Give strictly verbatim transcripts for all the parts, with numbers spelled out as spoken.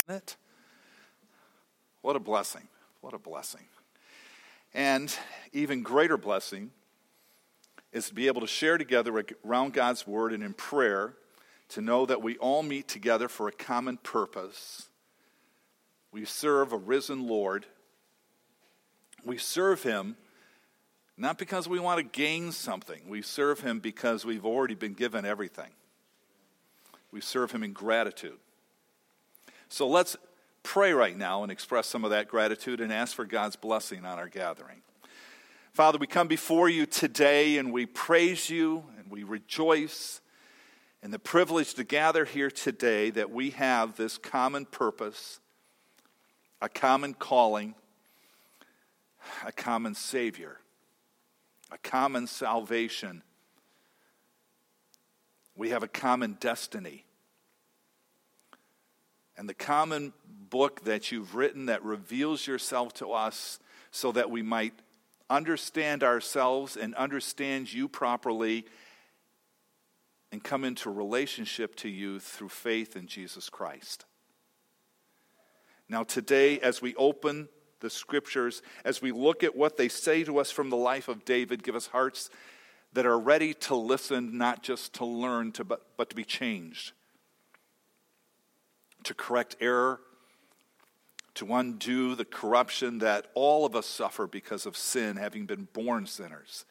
it? What a blessing. What a blessing. And even greater blessing is to be able to share together around God's word and in prayer, to know that we all meet together for a common purpose. We serve a risen Lord. We serve him not because we want to gain something. We serve him because we've already been given everything. We serve him in gratitude. So let's pray right now and express some of that gratitude and ask for God's blessing on our gathering. Father, we come before you today and we praise you and we rejoice in the privilege to gather here today, that we have this common purpose, a common calling, a common Savior, a common salvation. We have a common destiny. And the common book that you've written that reveals yourself to us so that we might understand ourselves and understand you properly and come into relationship to you through faith in Jesus Christ. Now today, as we open the scriptures, as we look at what they say to us from the life of David, give us hearts that are ready to listen, not just to learn, to, but, but to be changed, to correct error, to undo the corruption that all of us suffer because of sin, having been born sinners,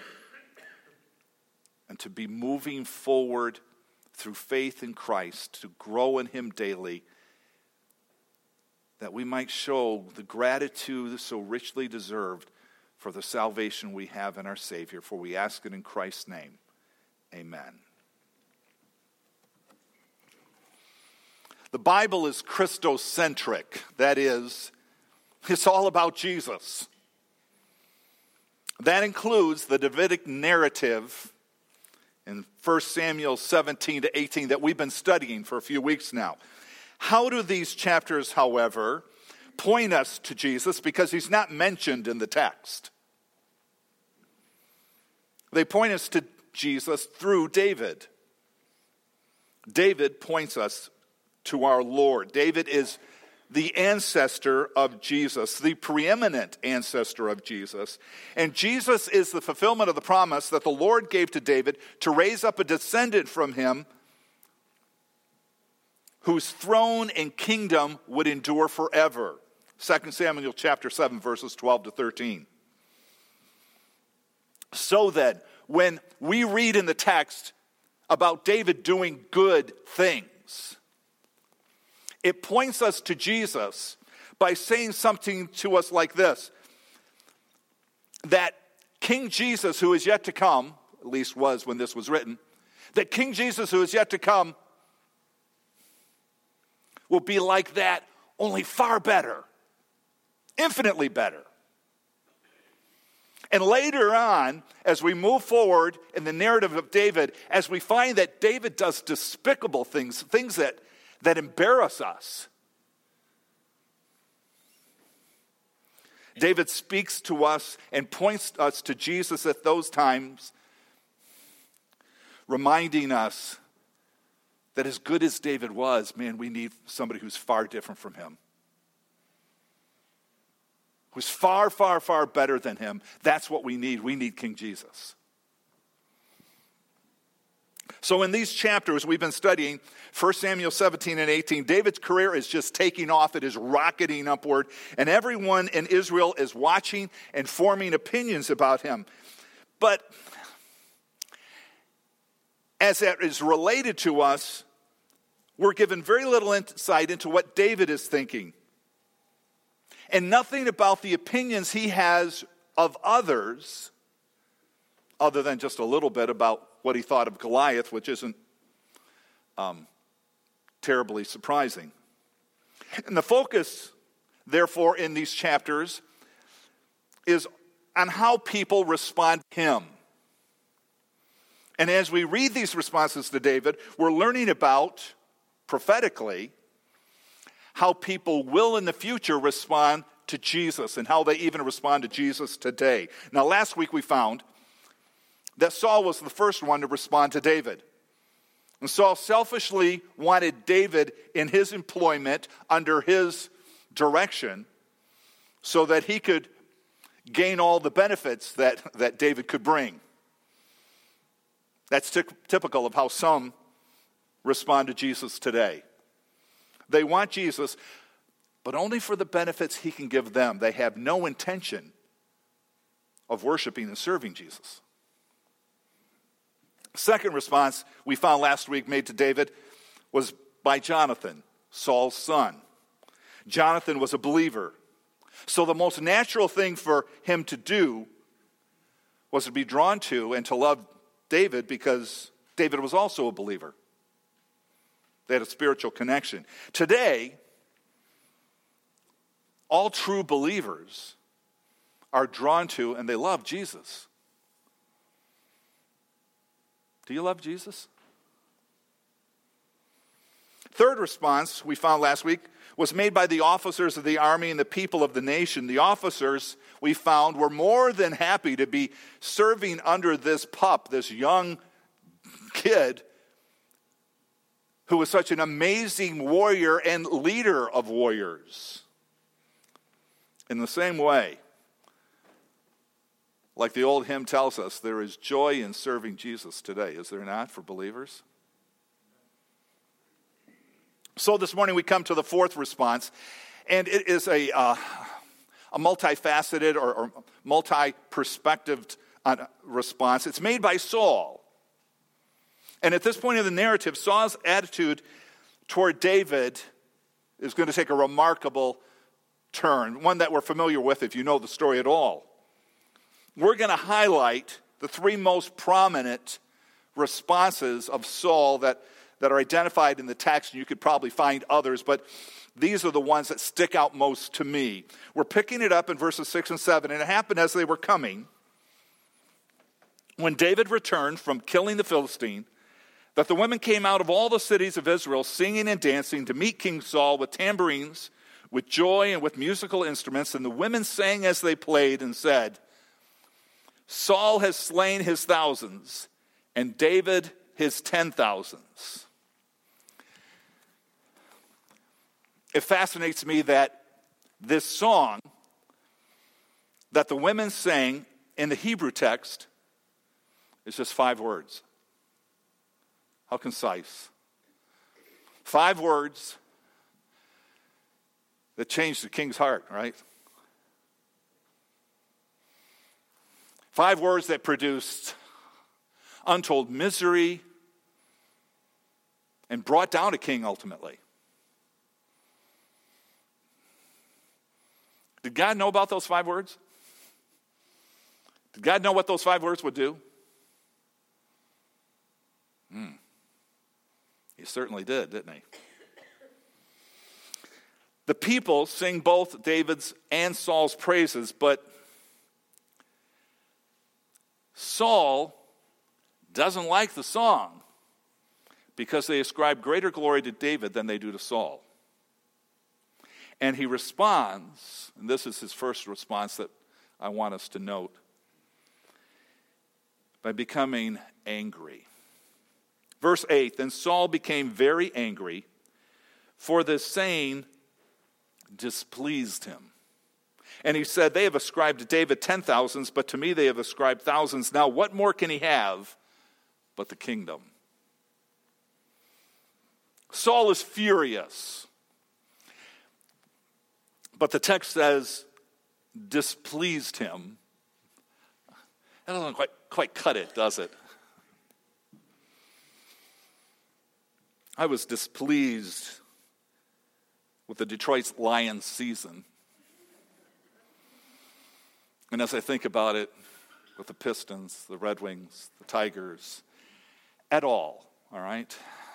and to be moving forward through faith in Christ, to grow in him daily, that we might show the gratitude so richly deserved for the salvation we have in our Savior. For we ask it in Christ's name. Amen. The Bible is Christocentric. That is, it's all about Jesus. That includes the Davidic narrative in First Samuel seventeen to eighteen that we've been studying for a few weeks now. How do these chapters, however, point us to Jesus? Because he's not mentioned in the text. They point us to Jesus through David. David points us to our Lord. David is the ancestor of Jesus, the preeminent ancestor of Jesus. And Jesus is the fulfillment of the promise that the Lord gave to David to raise up a descendant from him whose throne and kingdom would endure forever. Second Samuel chapter seven, verses twelve to thirteen. So that when we read in the text about David doing good things, it points us to Jesus by saying something to us like this: that King Jesus, who is yet to come, at least was when this was written, that King Jesus, who is yet to come, will be like that, only far better, infinitely better. And later on, as we move forward in the narrative of David, as we find that David does despicable things, things that, that embarrass us, David speaks to us and points us to Jesus at those times, reminding us that as good as David was, man, we need somebody who's far different from him. Who's far, far, far better than him. That's what we need. We need King Jesus. So in these chapters we've been studying, First Samuel seventeen and eighteen, David's career is just taking off. It is rocketing upward. And everyone in Israel is watching and forming opinions about him. But as that is related to us, we're given very little insight into what David is thinking. And nothing about the opinions he has of others, other than just a little bit about what he thought of Goliath, which isn't um, terribly surprising. And the focus, therefore, in these chapters is on how people respond to him. And as we read these responses to David, we're learning about, prophetically, how people will in the future respond to Jesus and how they even respond to Jesus today. Now, last week we found that Saul was the first one to respond to David. And Saul selfishly wanted David in his employment under his direction so that he could gain all the benefits that, that David could bring. That's t- typical of how some respond to Jesus today. They want Jesus, but only for the benefits he can give them. They have no intention of worshiping and serving Jesus. Second response we found last week made to David was by Jonathan, Saul's son. Jonathan was a believer. So the most natural thing for him to do was to be drawn to and to love David because David was also a believer. They had a spiritual connection. Today, all true believers are drawn to and they love Jesus. Do you love Jesus? Third response we found last week was made by the officers of the army and the people of the nation. The officers, we found, were more than happy to be serving under this pup, this young kid who was such an amazing warrior and leader of warriors. In the same way, like the old hymn tells us, there is joy in serving Jesus today, is there not, for believers? So this morning we come to the fourth response, and it is a, uh, a multifaceted or, or multi-perspectived uh, response. It's made by Saul. And at this point in the narrative, Saul's attitude toward David is going to take a remarkable turn, one that we're familiar with if you know the story at all. We're going to highlight the three most prominent responses of Saul that, that are identified in the text, and you could probably find others, but these are the ones that stick out most to me. We're picking it up in verses six and seven, and it happened as they were coming, when David returned from killing the Philistine, that the women came out of all the cities of Israel singing and dancing to meet King Saul with tambourines, with joy, and with musical instruments, and the women sang as they played and said, Saul has slain his thousands, and David his ten thousands. It fascinates me that this song that the women sang in the Hebrew text is just five words. How concise. Five words that changed the king's heart, right? Five words that produced untold misery and brought down a king ultimately. Did God know about those five words? Did God know what those five words would do? Hmm. He certainly did, didn't he? The people sing both David's and Saul's praises, but Saul doesn't like the song because they ascribe greater glory to David than they do to Saul. And he responds, and this is his first response that I want us to note, by becoming angry. Verse eight, then Saul became very angry, for this saying displeased him. And he said, they have ascribed to David ten thousands, but to me they have ascribed thousands. Now what more can he have but the kingdom? Saul is furious. But the text says, displeased him. That doesn't quite, quite cut it, does it? I was displeased with the Detroit Lions season. And as I think about it, with the Pistons, the Red Wings, the Tigers, at all, all right?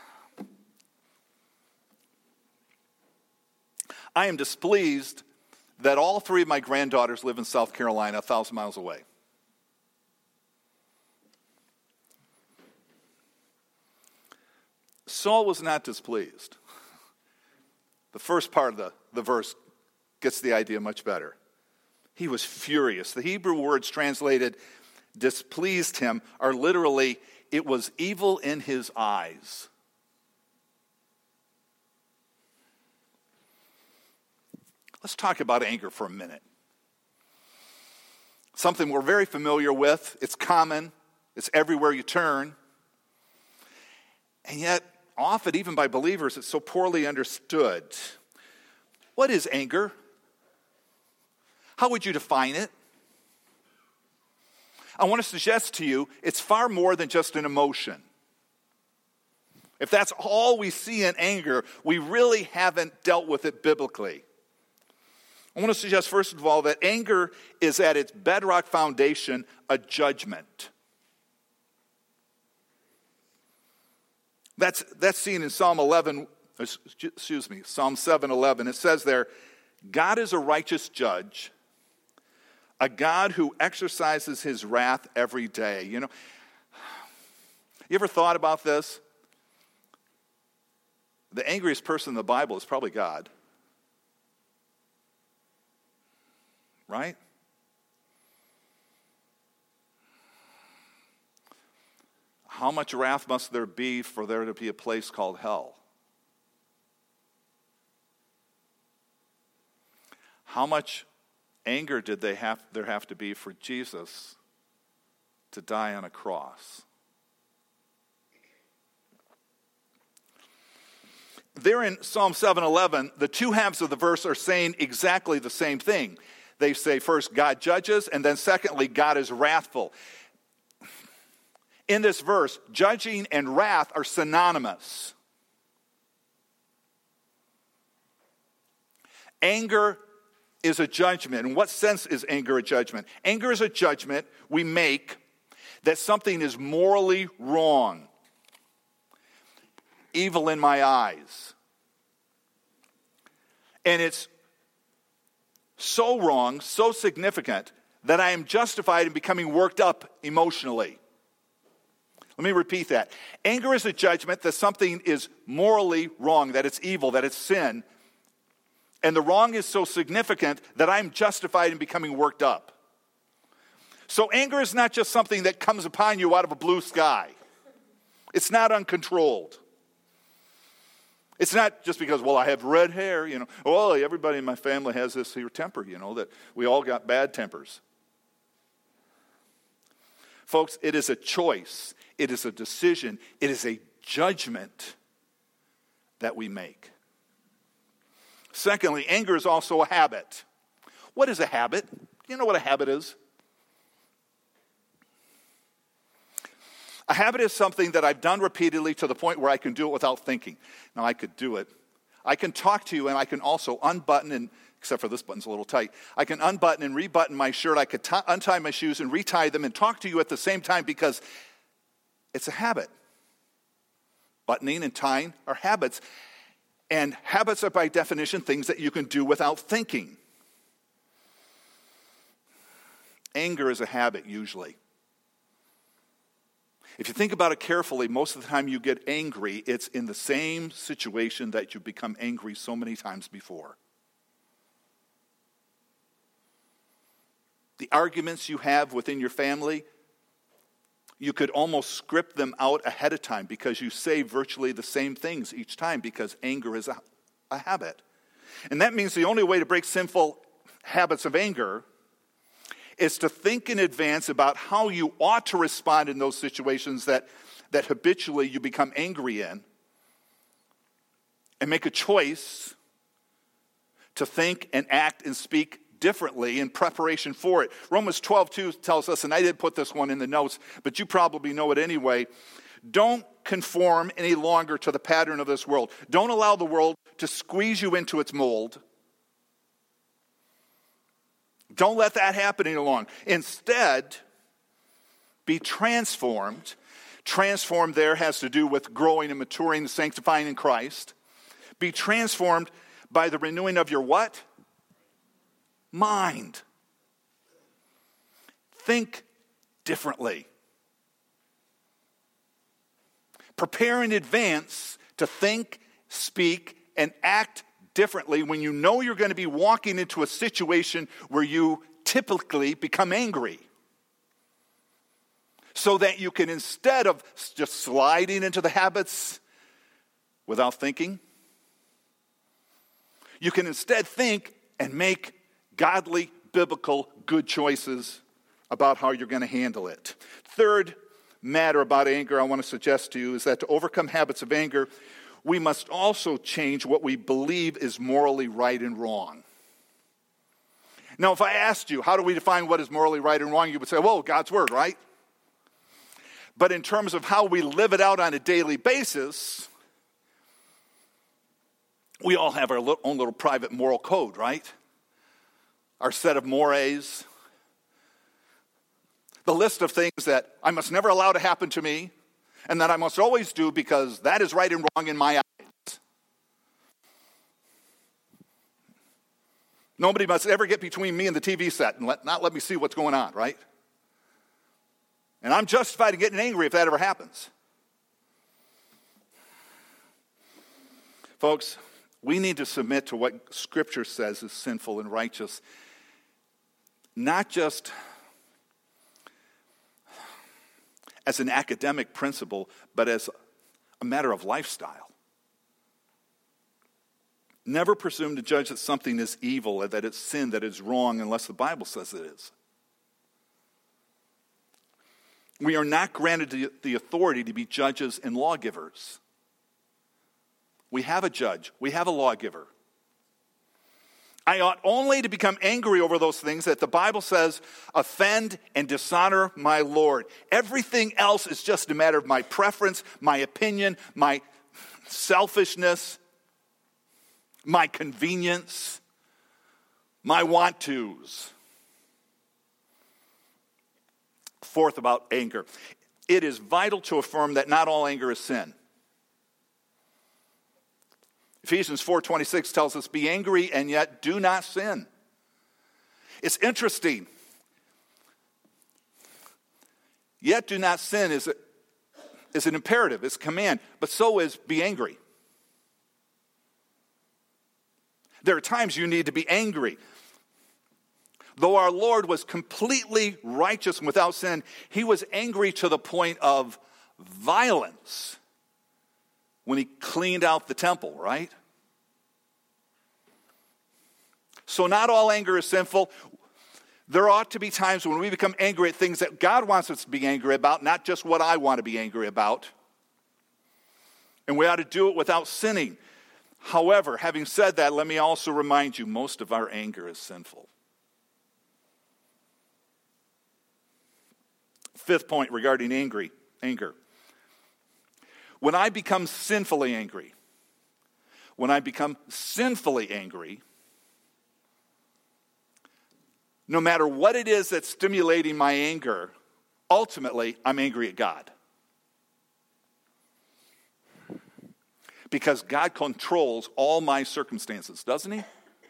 I am displeased that all three of my granddaughters live in South Carolina, a thousand miles away. Saul was not displeased. The first part of the, the verse gets the idea much better. He was furious. The Hebrew words translated displeased him are literally, it was evil in his eyes Let's talk about anger for a minute. Something we're very familiar with. It's common. It's everywhere you turn. And yet, often, even by believers, it's so poorly understood. What is anger? How would you define it? I want to suggest to you, it's far more than just an emotion. If that's all we see in anger, we really haven't dealt with it biblically. I want to suggest, first of all, that anger is at its bedrock foundation a judgment. That's, that's seen in Psalm eleven, excuse me, Psalm seven eleven. It says there, God is a righteous judge, a God who exercises his wrath every day. You know, you ever thought about this? The angriest person in the Bible is probably God. Right? How much wrath must there be for there to be a place called hell? How much anger did they have there have to be for Jesus to die on a cross? There in Psalm seven eleven, the two halves of the verse are saying exactly the same thing. They say first, God judges, and then secondly, God is wrathful. In this verse, judging and wrath are synonymous. Anger is a judgment. In what sense is anger a judgment? Anger is a judgment we make that something is morally wrong, evil in my eyes. And it's so wrong, so significant, that I am justified in becoming worked up emotionally. Let me repeat that. Anger is a judgment that something is morally wrong, that it's evil, that it's sin. And the wrong is so significant that I'm justified in becoming worked up. So anger is not just something that comes upon you out of a blue sky. It's not uncontrolled. It's not just because, well, I have red hair, you know. Well, everybody in my family has this here temper, you know, that we all got bad tempers. Folks, it is a choice. It is a decision. It is a judgment that we make. Secondly, anger is also a habit. What is a habit? You know what a habit is? A habit is something that I've done repeatedly to the point where I can do it without thinking. Now, I could do it. I can talk to you, and I can also unbutton, and except for this button's a little tight. I can unbutton and rebutton my shirt. I could t- untie my shoes and retie them and talk to you at the same time because it's a habit. Buttoning and tying are habits. And habits are, by definition, things that you can do without thinking. Anger is a habit, usually. If you think about it carefully, most of the time you get angry, it's in the same situation that you've become angry so many times before. The arguments you have within your family, you could almost script them out ahead of time because you say virtually the same things each time because anger is a, a habit. And that means the only way to break sinful habits of anger is to think in advance about how you ought to respond in those situations that, that habitually you become angry in, and make a choice to think and act and speak differently in preparation for it. Romans twelve two tells us, and I did put this one in the notes, but you probably know it anyway, don't conform any longer to the pattern of this world. Don't allow the world to squeeze you into its mold. Don't let that happen any longer. Instead, be transformed. Transformed there has to do with growing and maturing and sanctifying in Christ. Be transformed by the renewing of your what? Mind. Think differently. Prepare in advance to think, speak, and act differently when you know you're going to be walking into a situation where you typically become angry. So that you can, instead of just sliding into the habits without thinking, you can instead think and make godly, biblical, good choices about how you're going to handle it. Third matter about anger I want to suggest to you is that to overcome habits of anger, we must also change what we believe is morally right and wrong. Now, if I asked you, how do we define what is morally right and wrong? You would say, well, God's word, right? But in terms of how we live it out on a daily basis, we all have our own little private moral code, right? Our set of mores. The list of things that I must never allow to happen to me, and that I must always do because that is right and wrong in my eyes. Nobody must ever get between me and the T V set and let, not let me see what's going on, right? And I'm justified in getting angry if that ever happens. Folks, we need to submit to what Scripture says is sinful and righteous, not just as an academic principle, but as a matter of lifestyle. Never presume to judge that something is evil, or that it's sin, that it's wrong, unless the Bible says it is. We are not granted the authority to be judges and lawgivers. We have a judge. We have a lawgiver. I ought only to become angry over those things that the Bible says offend and dishonor my Lord. Everything else is just a matter of my preference, my opinion, my selfishness, my convenience, my want-tos. Fourth, about anger. It is vital to affirm that not all anger is sin. Ephesians four twenty-six tells us, be angry and yet do not sin. It's interesting. Yet do not sin is, a, is an imperative, it's a command, but so is be angry. There are times you need to be angry. Though our Lord was completely righteous and without sin, he was angry to the point of violence when he cleaned out the temple, right? So not all anger is sinful. There ought to be times when we become angry at things that God wants us to be angry about, not just what I want to be angry about. And we ought to do it without sinning. However, having said that, let me also remind you, most of our anger is sinful. Fifth point regarding angry, anger. When I become sinfully angry, when I become sinfully angry, no matter what it is that's stimulating my anger, ultimately I'm angry at God. Because God controls all my circumstances, doesn't he?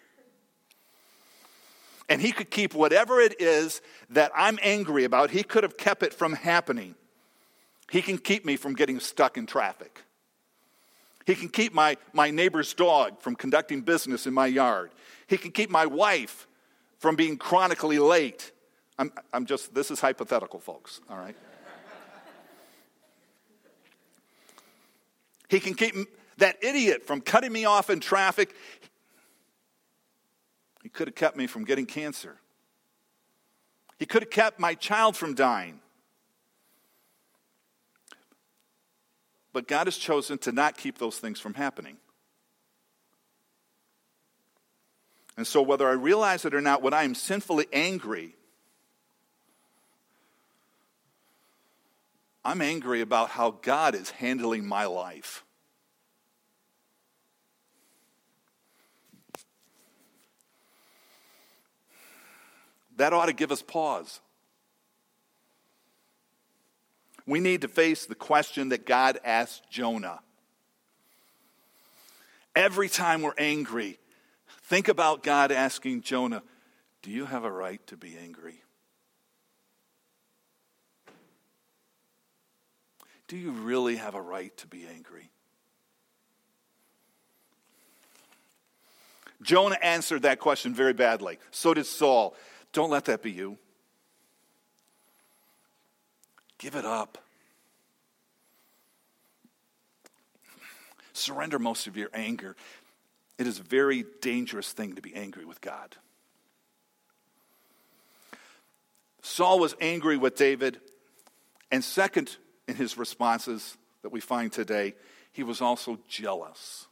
And he could keep whatever it is that I'm angry about, he could have kept it from happening. He can keep me from getting stuck in traffic. He can keep my, my neighbor's dog from conducting business in my yard. He can keep my wife from being chronically late. I'm, I'm just, this is hypothetical, folks, all right? He can keep that idiot from cutting me off in traffic. He could have kept me from getting cancer. He could have kept my child from dying. But God has chosen to not keep those things from happening. And so whether I realize it or not, when I am sinfully angry, I'm angry about how God is handling my life. That ought to give us pause. We need to face the question that God asked Jonah. Every time we're angry, think about God asking Jonah, do you have a right to be angry? Do you really have a right to be angry? Jonah answered that question very badly. So did Saul. Don't let that be you. Give it up. Surrender most of your anger. It is a very dangerous thing to be angry with God. Saul was angry with David, and second in his responses that we find today, he was also jealous.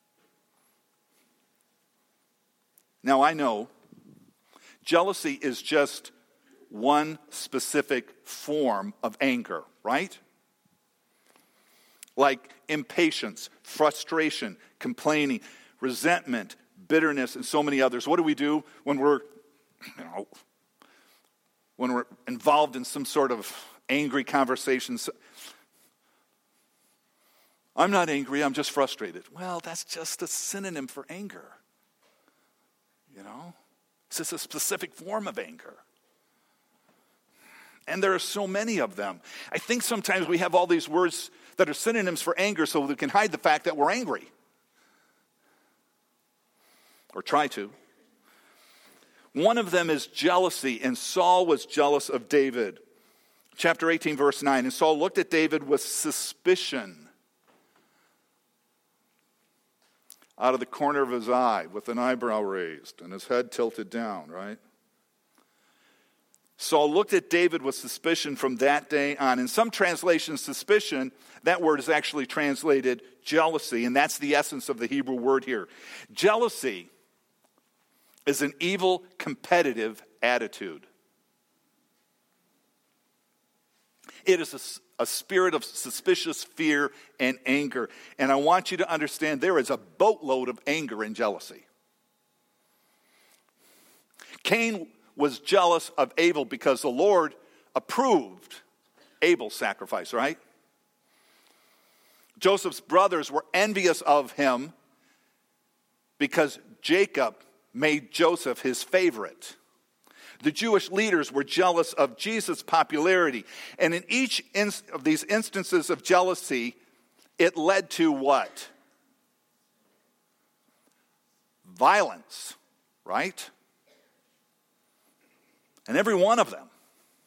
Now I know jealousy is just one specific form of anger, right? Like impatience, frustration, complaining, resentment, bitterness, and so many others. What do we do when we're, you know, when we're involved in some sort of angry conversation? I'm not angry, I'm just frustrated. Well, that's just a synonym for anger. You know? It's just a specific form of anger. And there are so many of them. I think sometimes we have all these words that are synonyms for anger so we can hide the fact that we're angry. Or try to. One of them is jealousy, and Saul was jealous of David. Chapter eighteen, verse nine, and Saul looked at David with suspicion out of the corner of his eye, with an eyebrow raised and his head tilted down, right? Saul looked at David with suspicion from that day on. In some translations, suspicion, that word is actually translated jealousy, and that's the essence of the Hebrew word here. Jealousy is an evil, competitive attitude. It is a, a spirit of suspicious fear and anger. And I want you to understand there is a boatload of anger and jealousy. Cain was jealous of Abel because the Lord approved Abel's sacrifice, right? Joseph's brothers were envious of him because Jacob made Joseph his favorite. The Jewish leaders were jealous of Jesus' popularity. And in each inst- of these instances of jealousy, it led to what? Violence, right? And every one of them.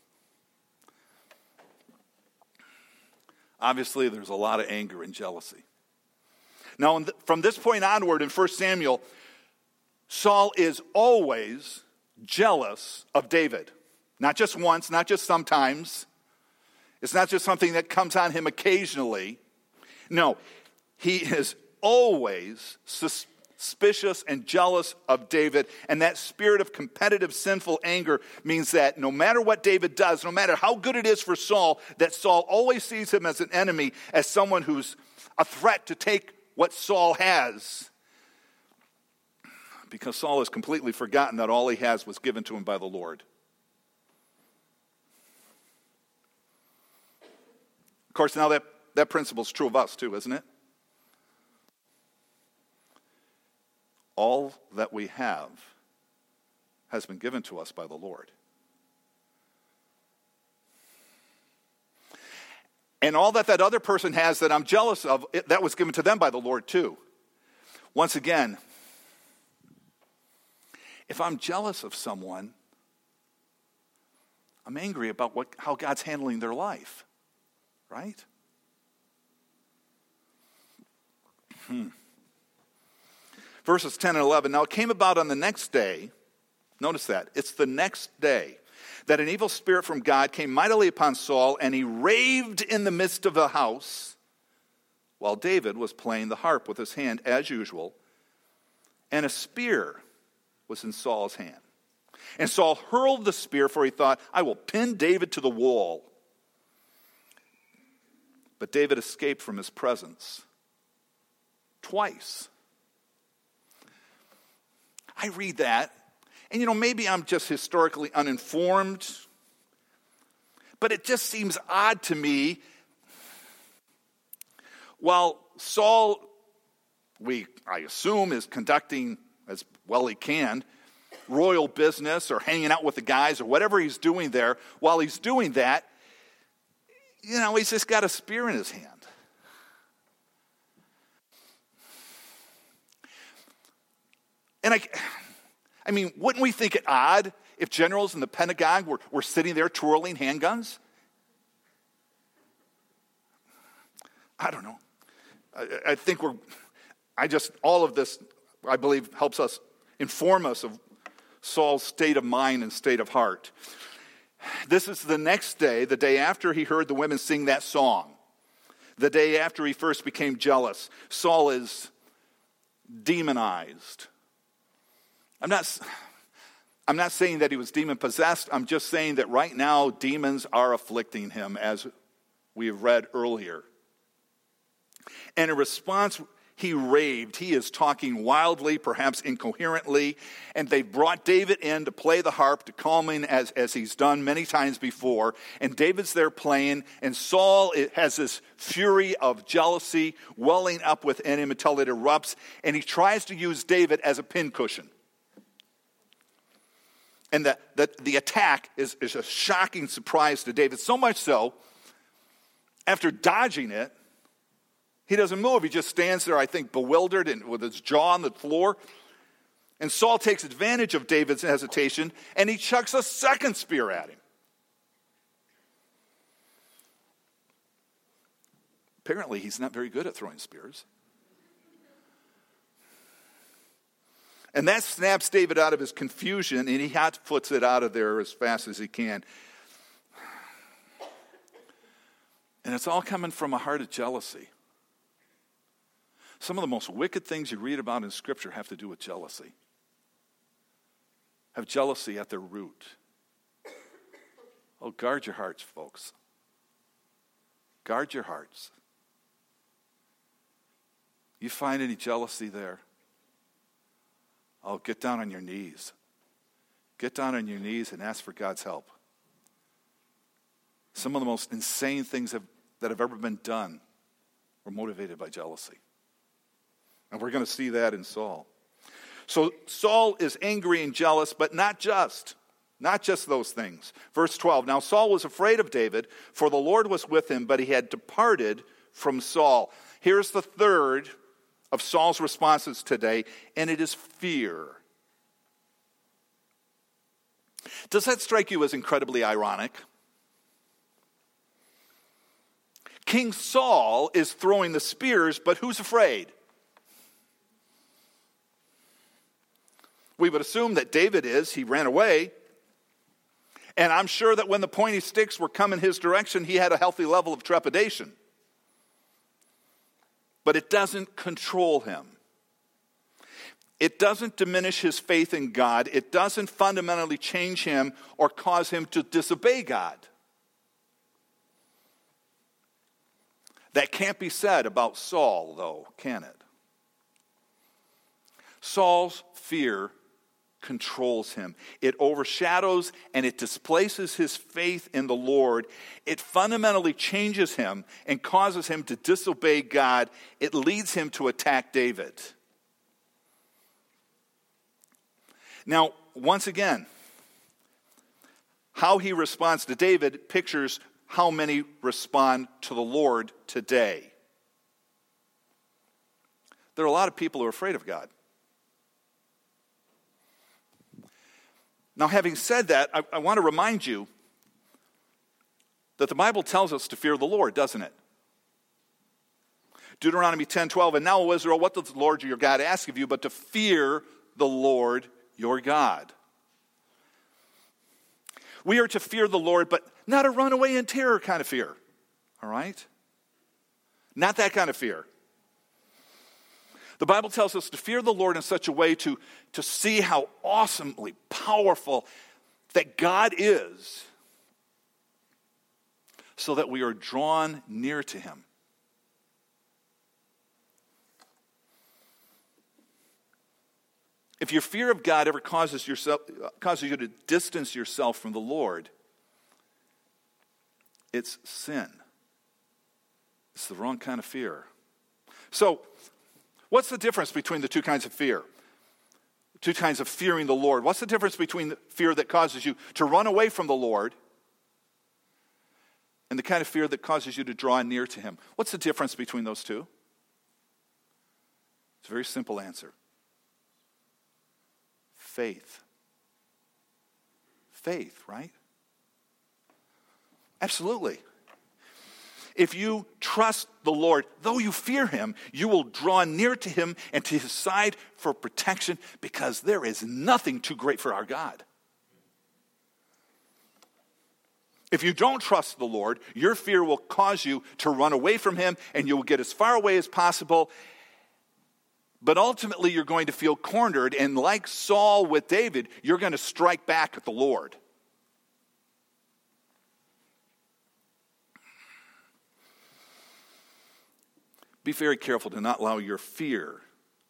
Obviously, there's a lot of anger and jealousy. Now, th- from this point onward in First Samuel, Saul is always jealous of David. Not just once, not just sometimes. It's not just something that comes on him occasionally. No, he is always sus- suspicious and jealous of David. And that spirit of competitive, sinful anger means that no matter what David does, no matter how good it is for Saul, that Saul always sees him as an enemy, as someone who's a threat to take what Saul has. Because Saul has completely forgotten that all he has was given to him by the Lord. Of course, now that, that principle is true of us too, isn't it? All that we have has been given to us by the Lord. And all that that other person has that I'm jealous of, it, that was given to them by the Lord too. Once again, if I'm jealous of someone, I'm angry about what, how God's handling their life, right? Hmm. Verses ten and eleven, now it came about on the next day, notice that, it's the next day, that an evil spirit from God came mightily upon Saul, and he raved in the midst of the house, while David was playing the harp with his hand as usual, and a spear was in Saul's hand. And Saul hurled the spear, for he thought, I will pin David to the wall. But David escaped from his presence twice. I read that, and you know, maybe I'm just historically uninformed, but it just seems odd to me. While Saul, we I assume, is conducting as well he can, royal business or hanging out with the guys or whatever he's doing there, while he's doing that, you know, he's just got a spear in his hand. And I, I mean, wouldn't we think it odd if generals in the Pentagon were, were sitting there twirling handguns? I don't know. I, I think we're, I just, all of this I believe helps us inform us of Saul's state of mind and state of heart. This is the next day, the day after he heard the women sing that song. The day after he first became jealous. Saul is demonized. I'm not, I'm not saying that he was demon-possessed. I'm just saying that right now demons are afflicting him, as we have read earlier. And in response, he raved. He is talking wildly, perhaps incoherently. And they brought David in to play the harp to calm him, as, as he's done many times before. And David's there playing. And Saul has this fury of jealousy welling up within him until it erupts. And he tries to use David as a pincushion. And the, the, the attack is, is a shocking surprise to David. So much so, after dodging it, he doesn't move. He just stands there, I think, bewildered and with his jaw on the floor. And Saul takes advantage of David's hesitation, and he chucks a second spear at him. Apparently, he's not very good at throwing spears. And that snaps David out of his confusion, and he hot-foots it out of there as fast as he can. And it's all coming from a heart of jealousy. Some of the most wicked things you read about in Scripture have to do with jealousy. Have jealousy at their root. Oh, guard your hearts, folks. Guard your hearts. You find any jealousy there? Oh, get down on your knees. Get down on your knees and ask for God's help. Some of the most insane things have, that have ever been done were motivated by jealousy. And we're going to see that in Saul. So Saul is angry and jealous, but not just. Not just those things. Verse twelve, now Saul was afraid of David, for the Lord was with him, but he had departed from Saul. Here's the third of Saul's responses today, and it is fear. Does that strike you as incredibly ironic? King Saul is throwing the spears, but who's afraid? We would assume that David is. He ran away. And I'm sure that when the pointy sticks were coming his direction, he had a healthy level of trepidation. But it doesn't control him. It doesn't diminish his faith in God. It doesn't fundamentally change him or cause him to disobey God. That can't be said about Saul, though, can it? Saul's fear controls him. It overshadows and it displaces his faith in the Lord. It fundamentally changes him and causes him to disobey God. It leads him to attack David. Now, once again, how he responds to David pictures how many respond to the Lord today. There are a lot of people who are afraid of God. Now, having said that, I, I want to remind you that the Bible tells us to fear the Lord, doesn't it? Deuteronomy ten twelve, and now, O Israel, what does the Lord your God ask of you but to fear the Lord your God? We are to fear the Lord, but not a runaway in terror kind of fear, all right? Not that kind of fear. The Bible tells us to fear the Lord in such a way to, to see how awesomely powerful that God is, so that we are drawn near to him. If your fear of God ever causes yourself causes you to distance yourself from the Lord, it's sin. It's the wrong kind of fear. So, what's the difference between the two kinds of fear? Two kinds of fearing the Lord. What's the difference between the fear that causes you to run away from the Lord and the kind of fear that causes you to draw near to him? What's the difference between those two? It's a very simple answer. Faith. Faith, right? Absolutely. If you trust the Lord, though you fear him, you will draw near to him and to his side for protection, because there is nothing too great for our God. If you don't trust the Lord, your fear will cause you to run away from him, and you will get as far away as possible. But ultimately, you're going to feel cornered, and like Saul with David, you're going to strike back at the Lord. Be very careful to not allow your fear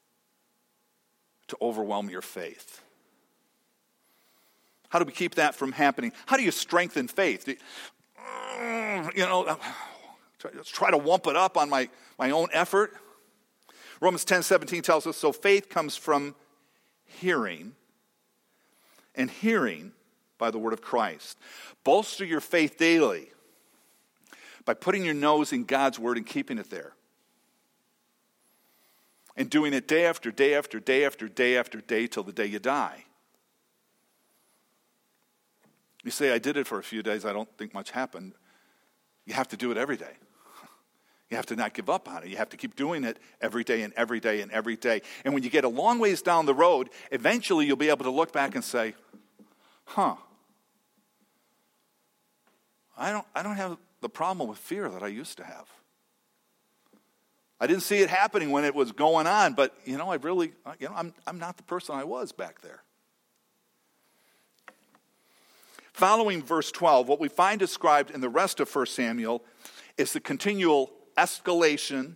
to overwhelm your faith. How do we keep that from happening? How do you strengthen faith? You know, let's try to wump it up on my, my own effort. Romans ten seventeen tells us, so faith comes from hearing, and hearing by the word of Christ. Bolster your faith daily by putting your nose in God's word and keeping it there. And doing it day after day after day after day after day till the day you die. You say, I did it for a few days, I don't think much happened. You have to do it every day. You have to not give up on it. You have to keep doing it every day and every day and every day. And when you get a long ways down the road, eventually you'll be able to look back and say, huh, I don't, I don't have the problem with fear that I used to have. I didn't see it happening when it was going on, but, you know, I really, you know, I'm, I'm not the person I was back there. Following verse twelve, what we find described in the rest of First Samuel is the continual escalation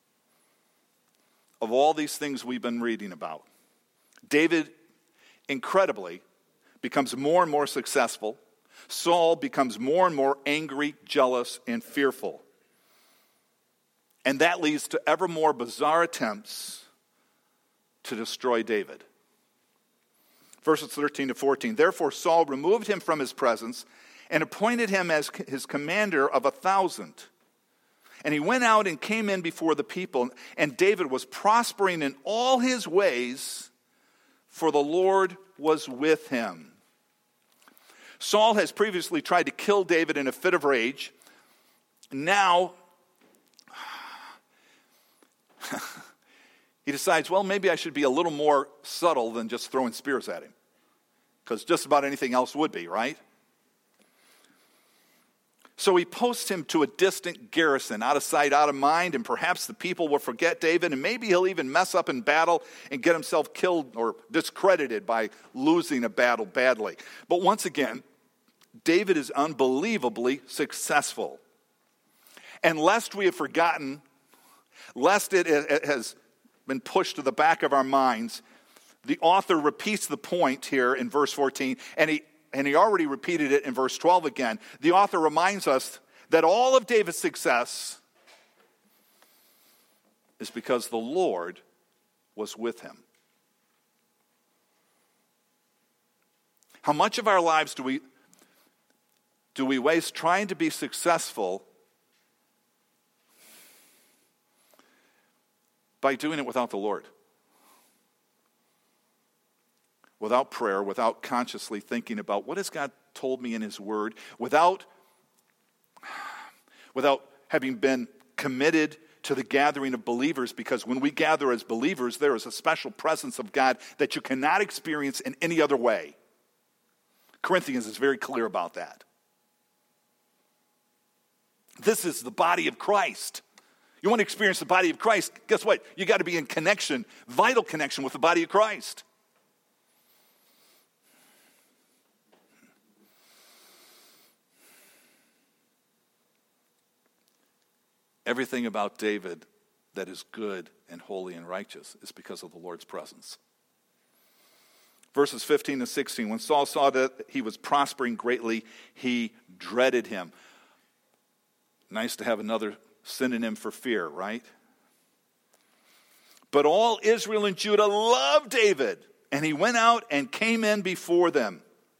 of all these things we've been reading about. David, incredibly, becomes more and more successful. Saul becomes more and more angry, jealous, and fearful. And that leads to ever more bizarre attempts to destroy David. Verses thirteen to fourteen. Therefore Saul removed him from his presence and appointed him as his commander of a thousand. And he went out and came in before the people. And David was prospering in all his ways, for the Lord was with him. Saul has previously tried to kill David in a fit of rage. Now he decides, well, maybe I should be a little more subtle than just throwing spears at him. Because just about anything else would be, right? So he posts him to a distant garrison, out of sight, out of mind, and perhaps the people will forget David, and maybe he'll even mess up in battle and get himself killed or discredited by losing a battle badly. But once again, David is unbelievably successful. And lest we have forgotten, lest it has been pushed to the back of our minds, the author repeats the point here in verse fourteen, and he and he already repeated it in verse twelve again. The author reminds us that all of David's success is because the Lord was with him. How much of our lives do we do we waste trying to be successful by doing it without the Lord? Without prayer, without consciously thinking about what has God told me in his word, without, without having been committed to the gathering of believers, because when we gather as believers, there is a special presence of God that you cannot experience in any other way. Corinthians is very clear about that. This is the body of Christ. You want to experience the body of Christ, guess what? You got to be in connection, vital connection with the body of Christ. Everything about David that is good and holy and righteous is because of the Lord's presence. Verses fifteen to sixteen, when Saul saw that he was prospering greatly, he dreaded him. Nice to have another synonym for fear, right? But all Israel and Judah loved David, and he went out and came in before them.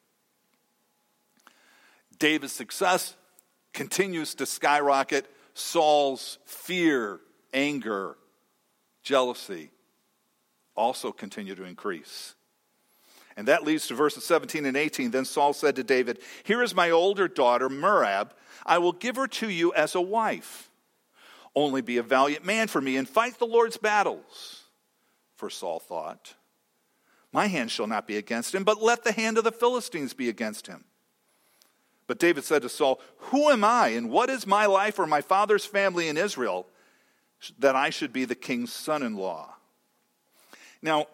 David's success continues to skyrocket. Saul's fear, anger, jealousy also continue to increase. And that leads to verses seventeen and eighteen. Then Saul said to David, "Here is my older daughter, Merab. I will give her to you as a wife. Only be a valiant man for me and fight the Lord's battles." For Saul thought, "My hand shall not be against him, but let the hand of the Philistines be against him." But David said to Saul, "Who am I, and what is my life or my father's family in Israel, that I should be the king's son-in-law?" Now,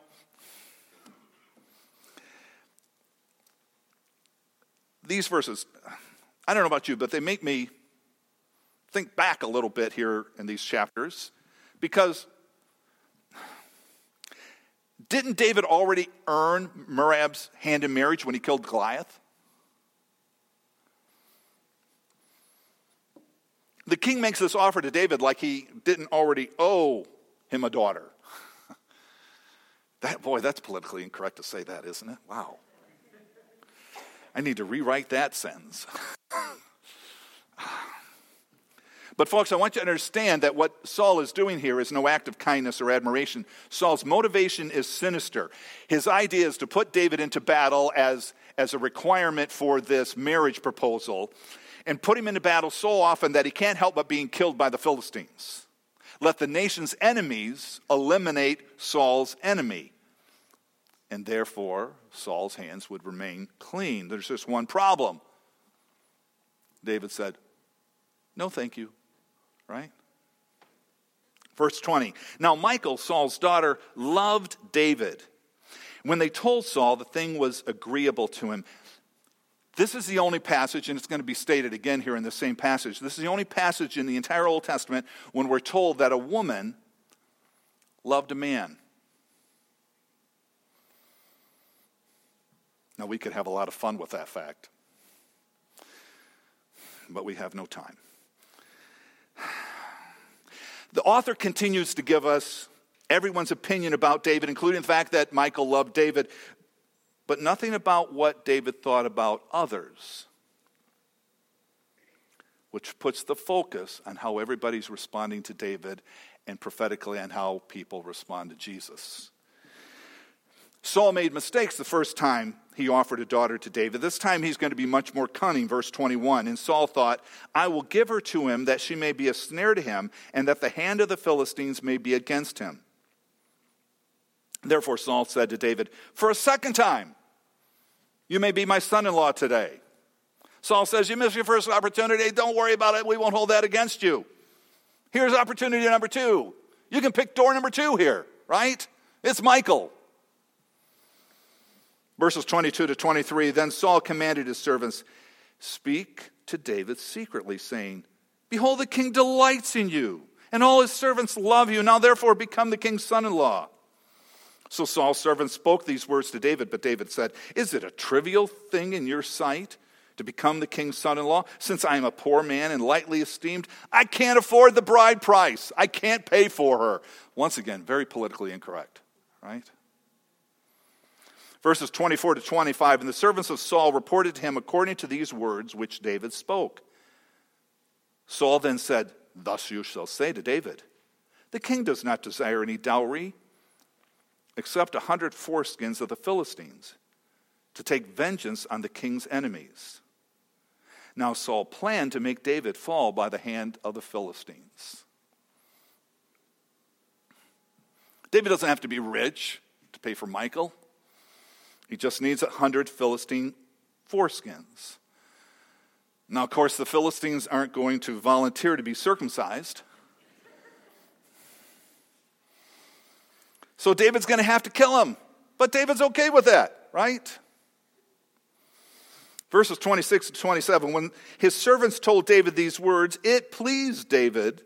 these verses, I don't know about you, but they make me think back a little bit here in these chapters, because didn't David already earn Merab's hand in marriage when he killed Goliath? The king makes this offer to David like he didn't already owe him a daughter. That, boy, that's politically incorrect to say that, isn't it? Wow. I need to rewrite that sentence. But folks, I want you to understand that what Saul is doing here is no act of kindness or admiration. Saul's motivation is sinister. His idea is to put David into battle as, as a requirement for this marriage proposal, and put him into battle so often that he can't help but being killed by the Philistines. Let the nation's enemies eliminate Saul's enemy. And therefore, Saul's hands would remain clean. There's just one problem. David said, "No, thank you." Right? Verse twenty. Now Michal, Saul's daughter, loved David. When they told Saul the thing was agreeable to him. This is the only passage, and it's going to be stated again here in the same passage. This is the only passage in the entire Old Testament when we're told that a woman loved a man. Now, we could have a lot of fun with that fact, but we have no time. The author continues to give us everyone's opinion about David, including the fact that Michal loved David, but nothing about what David thought about others, which puts the focus on how everybody's responding to David and prophetically on how people respond to Jesus. Saul made mistakes the first time he offered a daughter to David. This time he's going to be much more cunning, verse twenty-one. And Saul thought, "I will give her to him that she may be a snare to him, and that the hand of the Philistines may be against him." Therefore Saul said to David, "For a second time, you may be my son-in-law today." Saul says, "You missed your first opportunity. Don't worry about it. We won't hold that against you. Here's opportunity number two. You can pick door number two here, right? It's Michal." Verses twenty-two to twenty-three, then Saul commanded his servants, "Speak to David secretly, saying, 'Behold, the king delights in you, and all his servants love you. Now therefore become the king's son-in-law.'" So Saul's servants spoke these words to David, but David said, "Is it a trivial thing in your sight to become the king's son-in-law? Since I am a poor man and lightly esteemed, I can't afford the bride price. I can't pay for her." Once again, very politically incorrect, right? Verses twenty-four to twenty-five, and the servants of Saul reported to him according to these words which David spoke. Saul then said, "Thus you shall say to David, 'The king does not desire any dowry, except a hundred foreskins of the Philistines, to take vengeance on the king's enemies.'" Now Saul planned to make David fall by the hand of the Philistines. David doesn't have to be rich to pay for Michal. He just needs a hundred Philistine foreskins. Now, of course, the Philistines aren't going to volunteer to be circumcised. So David's going to have to kill him. But David's okay with that, right? Verses twenty-six to twenty-seven, when his servants told David these words, it pleased David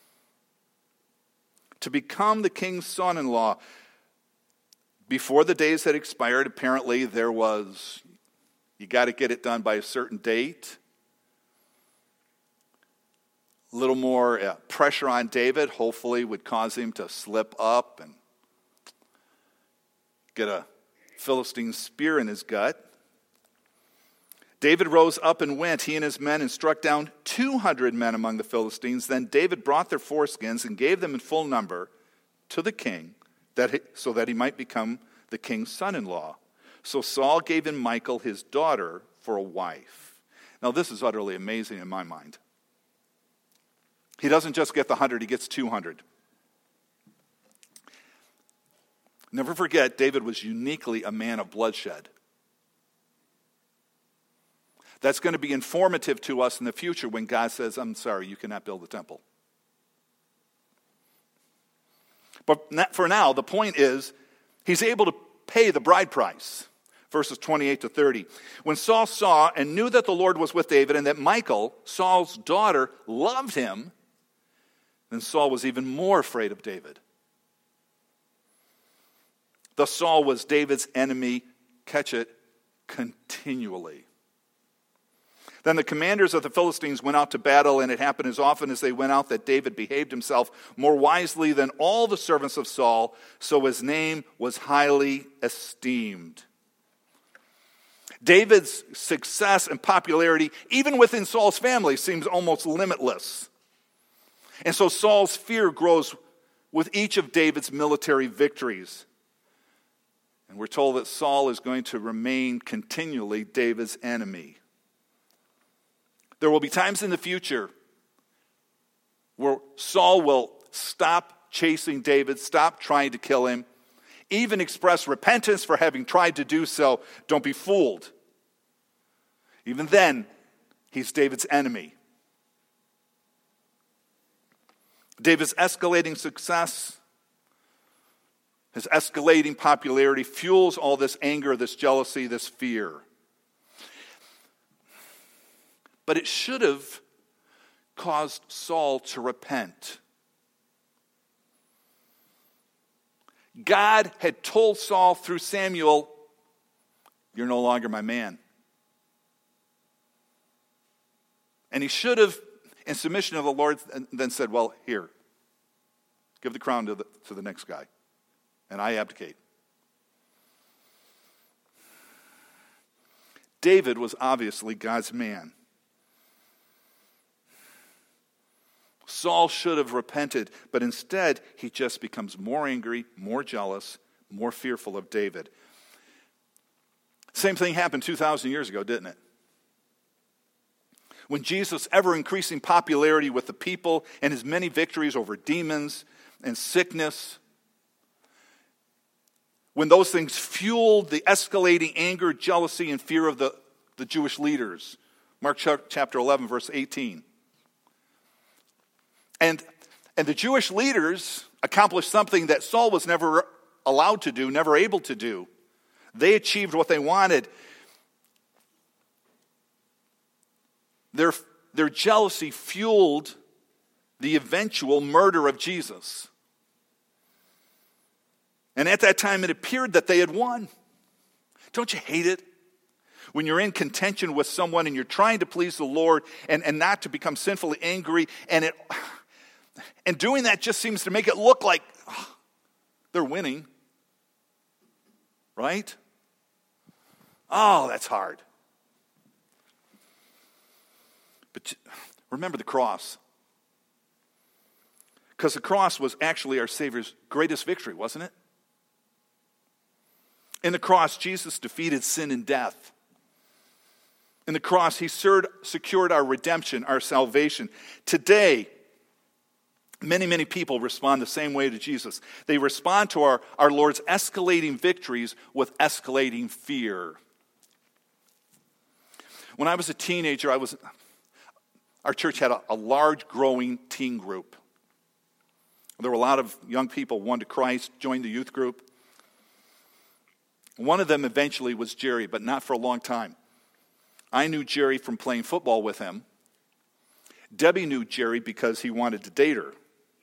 to become the king's son-in-law. Before the days had expired, apparently there was, you got to get it done by a certain date. A little more uh, pressure on David, hopefully would cause him to slip up and get a Philistine spear in his gut. David rose up and went, he and his men, and struck down two hundred men among the Philistines. Then David brought their foreskins and gave them in full number to the king, that he, so that he might become the king's son-in-law. So Saul gave him Michal, his daughter, for a wife. Now this is utterly amazing in my mind. He doesn't just get the hundred, he gets two hundred. Never forget, David was uniquely a man of bloodshed. That's going to be informative to us in the future when God says, I'm sorry, you cannot build the temple. But for now, the point is, he's able to pay the bride price. Verses twenty-eight to thirty. When Saul saw and knew that the Lord was with David and that Michal, Saul's daughter, loved him, then Saul was even more afraid of David. Thus Saul was David's enemy, catch it, continually. Then the commanders of the Philistines went out to battle, and it happened as often as they went out that David behaved himself more wisely than all the servants of Saul, so his name was highly esteemed. David's success and popularity, even within Saul's family, seems almost limitless. And so Saul's fear grows with each of David's military victories. And we're told that Saul is going to remain continually David's enemy. There will be times in the future where Saul will stop chasing David, stop trying to kill him, even express repentance for having tried to do so. Don't be fooled. Even then, he's David's enemy. David's escalating success, his escalating popularity fuels all this anger, this jealousy, this fear. But it should have caused Saul to repent. God had told Saul through Samuel, you're no longer my man. And he should have, in submission to the Lord, then said, well, here, give the crown to the, to the next guy, and I abdicate. David was obviously God's man. Saul should have repented, but instead he just becomes more angry, more jealous, more fearful of David. Same thing happened two thousand years ago, didn't it? When Jesus' ever-increasing popularity with the people and his many victories over demons and sickness, when those things fueled the escalating anger, jealousy, and fear of the, the Jewish leaders. Mark chapter eleven, verse eighteen. And, and the Jewish leaders accomplished something that Saul was never allowed to do, never able to do. They achieved what they wanted. Their, their jealousy fueled the eventual murder of Jesus. And at that time, it appeared that they had won. Don't you hate it? When you're in contention with someone and you're trying to please the Lord and, and not to become sinfully angry, and it... And doing that just seems to make it look like oh, they're winning. Right? Oh, that's hard. But remember the cross. Because the cross was actually our Savior's greatest victory, wasn't it? In the cross, Jesus defeated sin and death. In the cross, he secured our redemption, our salvation. Today, many, many people respond the same way to Jesus. They respond to our, our Lord's escalating victories with escalating fear. When I was a teenager, I was, our church had a, a large growing teen group. There were a lot of young people, won to Christ, joined the youth group. One of them eventually was Jerry, but not for a long time. I knew Jerry from playing football with him. Debbie knew Jerry because he wanted to date her.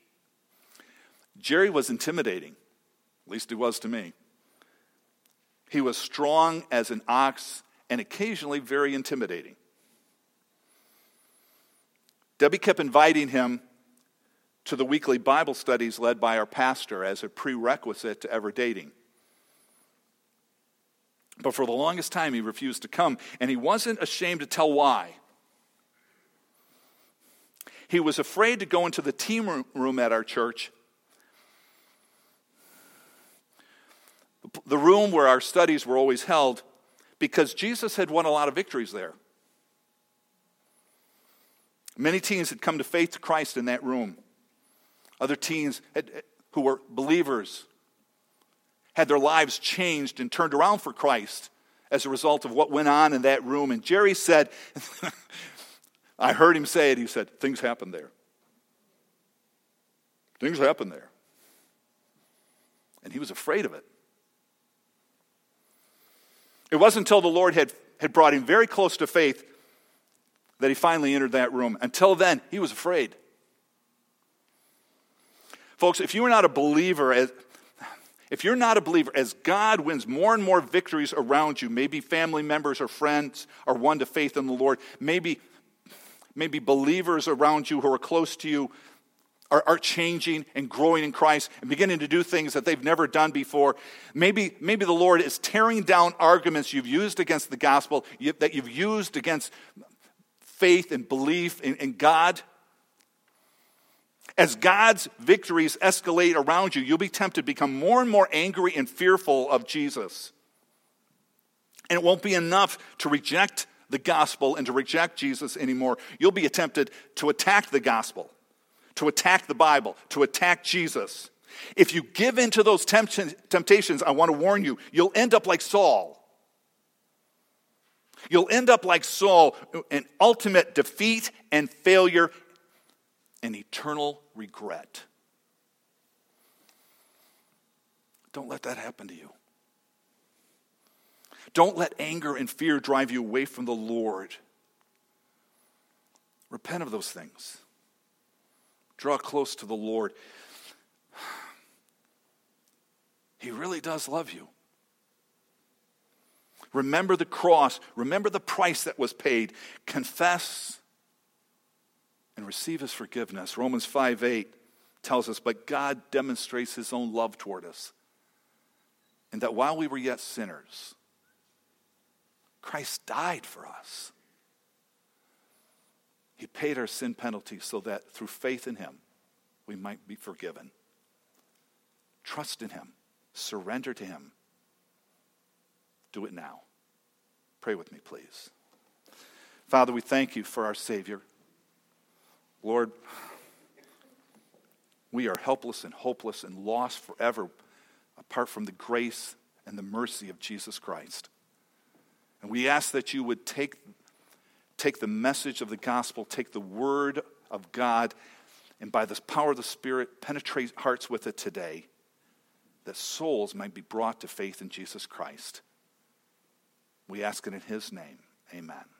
Jerry was intimidating, at least he was to me. He was strong as an ox and occasionally very intimidating. Debbie kept inviting him to the weekly Bible studies led by our pastor as a prerequisite to ever dating. But for the longest time, he refused to come, and he wasn't ashamed to tell why. He was afraid to go into the teen room at our church. The the room where our studies were always held, because Jesus had won a lot of victories there. Many teens had come to faith to Christ in that room. Other teens had, who were believers had their lives changed and turned around for Christ as a result of what went on in that room. And Jerry said, I heard him say it, he said, things happened there. Things happened there. And he was afraid of it. It wasn't until the Lord had, had brought him very close to faith that he finally entered that room. Until then, he was afraid. Folks, if you are not a believer, as, if you're not a believer, as God wins more and more victories around you, maybe family members or friends are won to faith in the Lord, maybe, maybe believers around you who are close to you are, are changing and growing in Christ and beginning to do things that they've never done before. Maybe, maybe the Lord is tearing down arguments you've used against the gospel, you, that you've used against faith and belief in, in God. As God's victories escalate around you, you'll be tempted to become more and more angry and fearful of Jesus. And it won't be enough to reject the gospel and to reject Jesus anymore. You'll be tempted to attack the gospel, to attack the Bible, to attack Jesus. If you give in to those tempt- temptations, I want to warn you, you'll end up like Saul. You'll end up like Saul, in ultimate defeat and failure and eternal regret. Don't let that happen to you. Don't let anger and fear drive you away from the Lord. Repent of those things. Draw close to the Lord. He really does love you. Remember the cross. Remember the price that was paid. Confess and receive his forgiveness. Romans five eight tells us, but God demonstrates his own love toward us, and that while we were yet sinners, Christ died for us. He paid our sin penalty so that through faith in him, we might be forgiven. Trust in him. Surrender to him. Do it now. Pray with me, please. Father, we thank you for our Savior. Lord, we are helpless and hopeless and lost forever apart from the grace and the mercy of Jesus Christ. And we ask that you would take, take the message of the gospel, take the word of God, and by the power of the Spirit, penetrate hearts with it today, that souls might be brought to faith in Jesus Christ. We ask it in his name. Amen.